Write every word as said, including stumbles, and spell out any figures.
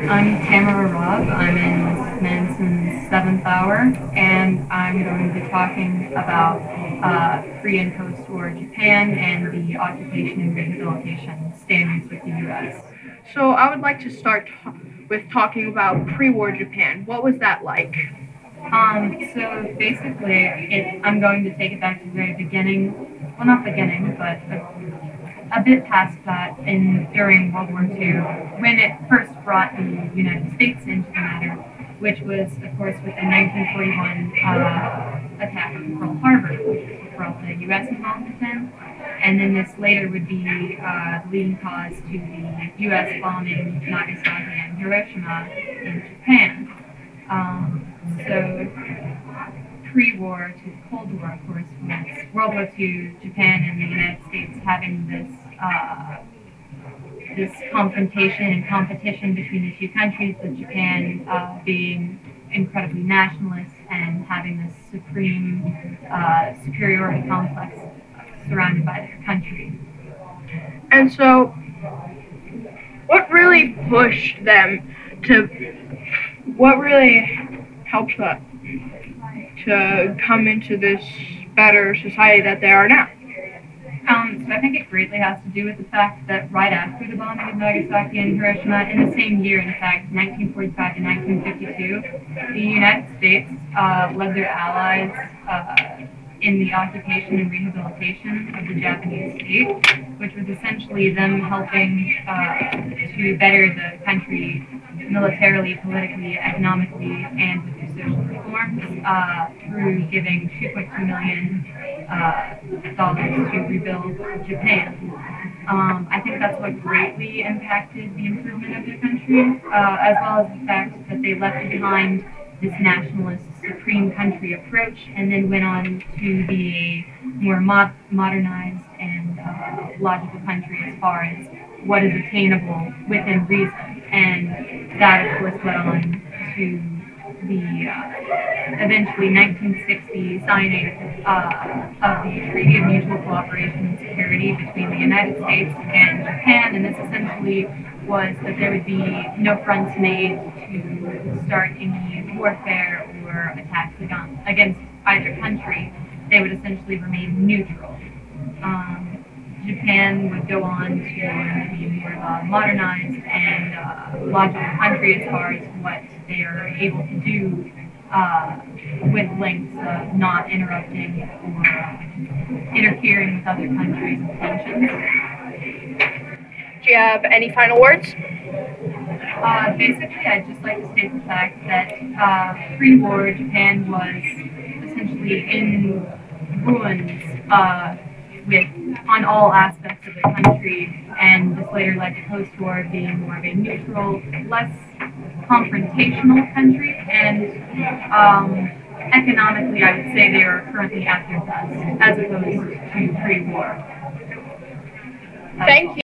I'm Tamara Robb. I'm in Manson's seventh hour, and I'm going to be talking about uh, pre and post-war Japan and the occupation and rehabilitation standards with the U S. So I would like to start t- with talking about pre-war Japan. What was that like? Um, so basically, it, I'm going to take it back to the very beginning. Well, not beginning, but a, a bit past that in during World War Two, when it first brought the United States into the matter, which was, of course, with the nineteen forty-one uh, attack on Pearl Harbor, which brought the U S involvement in. And then this later would be uh, the leading cause to the U S bombing Nagasaki and Hiroshima in Japan. Um, so pre-war to the Cold War, of course, was World War Two, Japan and the United States having this uh, this confrontation and competition between the two countries, with Japan uh, being incredibly nationalist and having this supreme uh, superiority complex surrounded by their country. And so, what really pushed them to, what really helped them to come into this better society that they are now? Um, so I think it greatly has to do with the fact that right after the bombing of Nagasaki and Hiroshima, in the same year, in fact, nineteen forty-five to nineteen fifty-two, the United States uh, led their allies uh, in the occupation and rehabilitation of the Japanese state, which was essentially them helping uh, to better the country militarily, politically, economically, and with their social reforms uh, through giving two point two million uh, dollars to rebuild Japan. Um, I think that's what greatly impacted the improvement of their country, uh, as well as the fact that they left behind this nationalist supreme country approach and then went on to be a more mod- modernized and uh, logical country as far as what is attainable within reason. And that, of course, led on to the uh, eventually nineteen sixty signing uh, of the Treaty of Mutual Cooperation and Security between the United States and Japan. And this essentially was that there would be no fronts made to start any warfare or attacks against either country. They would essentially remain neutral. Um, Japan would go on to be more of a modernized and uh, logical country as far as what they are able to do uh, with links of not interrupting or uh, interfering with other countries' intentions. Do you have any final words? Uh, basically, I'd just like to state the fact that uh, pre-war Japan was essentially in ruins uh, with on all aspects of the country, and this later led to post-war being more of a neutral, less confrontational country, and um, economically, I would say they are currently at their best, as opposed to pre-war. Thank you.